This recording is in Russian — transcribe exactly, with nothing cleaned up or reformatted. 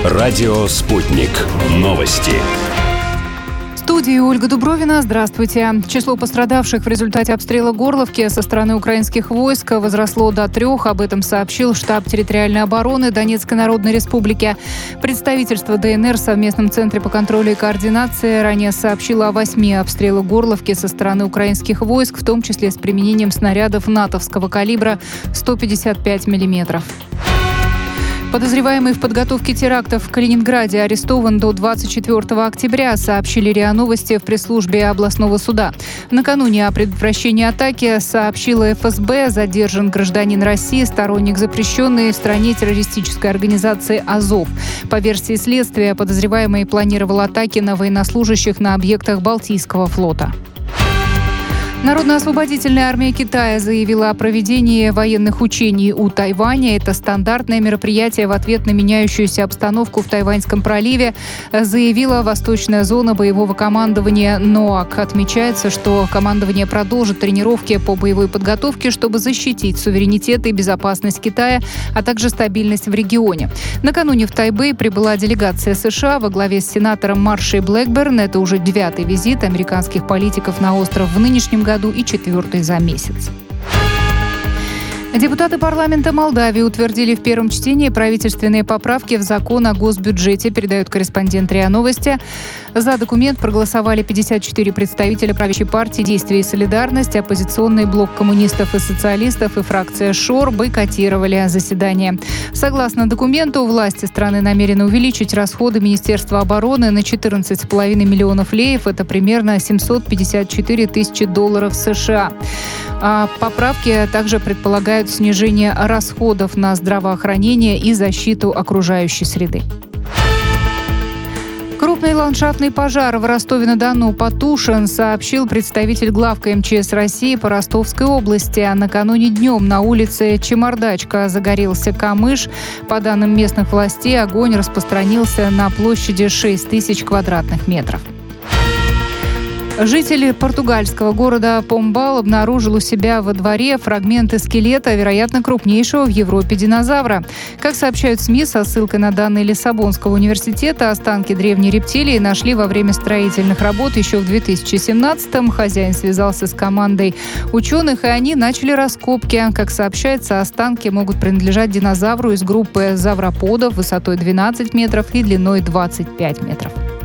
Радио «Спутник». Новости. В студии Ольга Дубровина. Здравствуйте. Число пострадавших в результате обстрела Горловки со стороны украинских войск возросло до трех. Об этом сообщил штаб территориальной обороны Донецкой Народной Республики. Представительство ДНР в Совместном центре по контролю и координации ранее сообщило о восьми обстрелах Горловки со стороны украинских войск, в том числе с применением снарядов натовского калибра сто пятьдесят пять миллиметров. Подозреваемый в подготовке терактов в Калининграде арестован до двадцать четвёртого октября, сообщили РИА Новости в пресс-службе областного суда. Накануне о предотвращении атаки сообщила эф эс бэ. Задержан гражданин России, сторонник запрещенной в стране террористической организации «Азов». По версии следствия, подозреваемый планировал атаки на военнослужащих на объектах Балтийского флота. Народно-освободительная армия Китая заявила о проведении военных учений у Тайваня. Это стандартное мероприятие в ответ на меняющуюся обстановку в Тайваньском проливе, заявила Восточная зона боевого командования НОАК. Отмечается, что командование продолжит тренировки по боевой подготовке, чтобы защитить суверенитет и безопасность Китая, а также стабильность в регионе. Накануне в Тайбэй прибыла делегация США во главе с сенатором Маршей Блэкберн. Это уже девятый визит американских политиков на остров в нынешнем году. году и четвертый за месяц. Депутаты парламента Молдавии утвердили в первом чтении правительственные поправки в закон о госбюджете, передает корреспондент РИА Новости. За документ проголосовали пятьдесят четыре представителя правящей партии «Действие и солидарность», оппозиционный блок коммунистов и социалистов и фракция ШОР бойкотировали заседание. Согласно документу, власти страны намерены увеличить расходы Министерства обороны на четырнадцать целых пять десятых миллионов леев. Это примерно семьсот пятьдесят четыре тысячи долларов США. А поправки также предполагают снижение расходов на здравоохранение и защиту окружающей среды. Крупный ландшафтный пожар в Ростове-на-Дону потушен, сообщил представитель главка эм че эс России по Ростовской области. А накануне днем на улице Чемардачка загорелся камыш. По данным местных властей, огонь распространился на площади шесть тысяч квадратных метров. Житель португальского города Помбал обнаружил у себя во дворе фрагменты скелета, вероятно, крупнейшего в Европе динозавра. Как сообщают СМИ, со ссылкой на данные Лиссабонского университета, останки древней рептилии нашли во время строительных работ еще в две тысячи семнадцатом. Хозяин связался с командой ученых, и они начали раскопки. Как сообщается, останки могут принадлежать динозавру из группы завроподов высотой двенадцать метров и длиной двадцать пять метров.